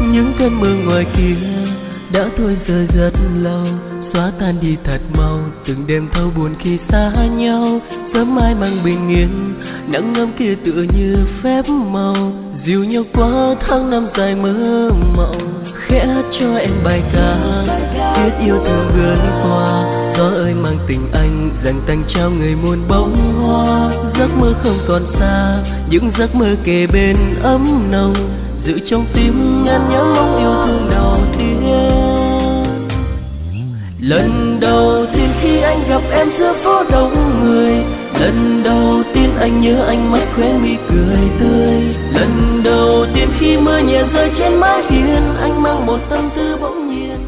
Những cơn mưa ngoài kia đã thôi giờ rất lâu, xóa tan đi thật mau từng đêm thâu buồn khi xa nhau. Sớm mai mang bình yên, nắng ấm kia tựa như phép màu, dìu nhau qua tháng năm dài mơ mộng. Khẽ hát cho em bài ca viết yêu thương vươn qua, gió ơi mang tình anh dành tặng trao người muôn bông hoa. Giấc mơ không còn xa, những giấc mơ kề bên ấm nồng, giữ trong tim ngàn nhớ mong yêu thương đầu tiên. Lần đầu tiên khi anh gặp em giữa phố đông người, lần đầu tiên anh nhớ ánh mắt khóe mi cười tươi, lần đầu tiên khi mưa nhẹ rơi trên mái hiên, anh mang một tâm tư bỗng nhiên